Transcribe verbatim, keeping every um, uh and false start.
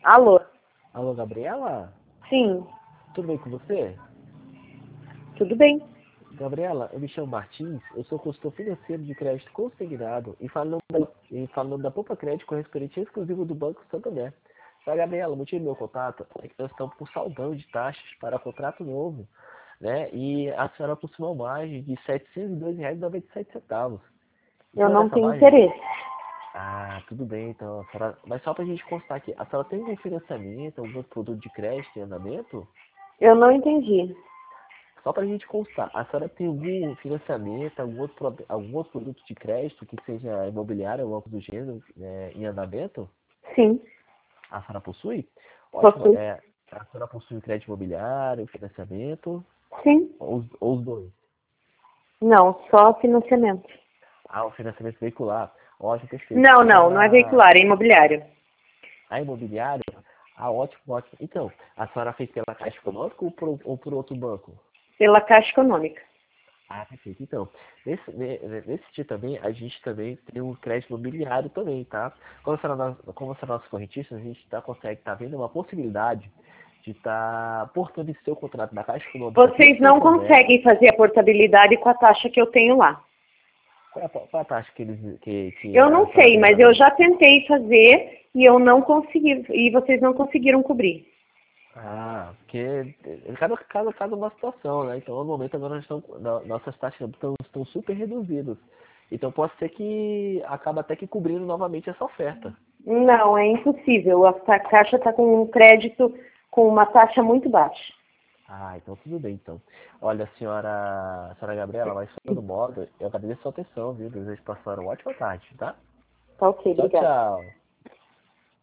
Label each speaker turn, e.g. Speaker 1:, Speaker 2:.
Speaker 1: Alô?
Speaker 2: Alô, Gabriela?
Speaker 1: Sim,
Speaker 2: Tudo bem com você?
Speaker 1: tudo bem.
Speaker 2: Gabriela, eu me chamo Martins, eu sou consultor financeiro de crédito consignado e falando da, e falando da Poupa Crédito correspondente exclusivo do Banco Santander. Tá, Gabriela, o motivo do meu contato é que nós estamos com saldão de taxas para contrato novo, né? E a senhora possui uma margem de setecentos e dois reais e noventa e sete centavos. Em
Speaker 1: Eu
Speaker 2: cima
Speaker 1: não
Speaker 2: dessa
Speaker 1: tenho
Speaker 2: margem,
Speaker 1: interesse.
Speaker 2: ah, tudo bem, então, a senhora, mas só para a gente constar aqui, a senhora tem algum financiamento, algum outro produto de crédito em andamento?
Speaker 1: Eu não entendi.
Speaker 2: Só para a gente constar, a senhora tem algum financiamento, algum outro, pro- algum outro produto de crédito que seja imobiliário ou algo do gênero né, em andamento?
Speaker 1: Sim,
Speaker 2: A senhora possui? Ótimo.
Speaker 1: possui.
Speaker 2: É, a senhora possui crédito imobiliário, financiamento,
Speaker 1: Sim.
Speaker 2: ou os, ou os dois?
Speaker 1: Não, só financiamento.
Speaker 2: Ah, o financiamento veicular. Ótimo, perfeito.
Speaker 1: Não,
Speaker 2: A
Speaker 1: não, não é
Speaker 2: senhora,
Speaker 1: veicular, é imobiliário.
Speaker 2: a imobiliária? Ah, ótimo, ótimo. Então, a senhora fez pela Caixa Econômica ou por, ou por outro banco?
Speaker 1: Pela Caixa Econômica.
Speaker 2: Ah, perfeito. Então, nesse, ne- nesse dia também, a gente também tem um crédito imobiliário também, tá? Como será nosso, como será nosso correntista, a gente tá, consegue estar vendo uma possibilidade de estar tá portando esse seu contrato da Caixa Econômica para o
Speaker 1: Vocês não
Speaker 2: Santander.
Speaker 1: conseguem fazer a portabilidade com a taxa que eu tenho lá.
Speaker 2: Qual é a, qual é a taxa que, eles, que, que
Speaker 1: Eu
Speaker 2: a
Speaker 1: não
Speaker 2: senhora
Speaker 1: sei,
Speaker 2: tem
Speaker 1: mas eu
Speaker 2: andamento?
Speaker 1: já tentei fazer e eu não consegui. E vocês não conseguiram cobrir.
Speaker 2: Ah, porque eh, cada, cada, cada uma situação, né? Então, no momento agora nós estamos, no- nossas taxas estão, estão super reduzidas. Então pode ser que acaba até que cobrindo novamente essa oferta.
Speaker 1: Não, é impossível. A ta- Caixa está com um crédito com uma taxa muito baixa.
Speaker 2: Ah, então tudo bem, então. Olha, senhora, senhora Gabriela, mas de todo modo, eu agradeço a sua atenção, viu? Desejo passar uma ótima tarde, tá?
Speaker 1: Tá ok,
Speaker 2: Tchau,
Speaker 1: obrigada.
Speaker 2: tchau.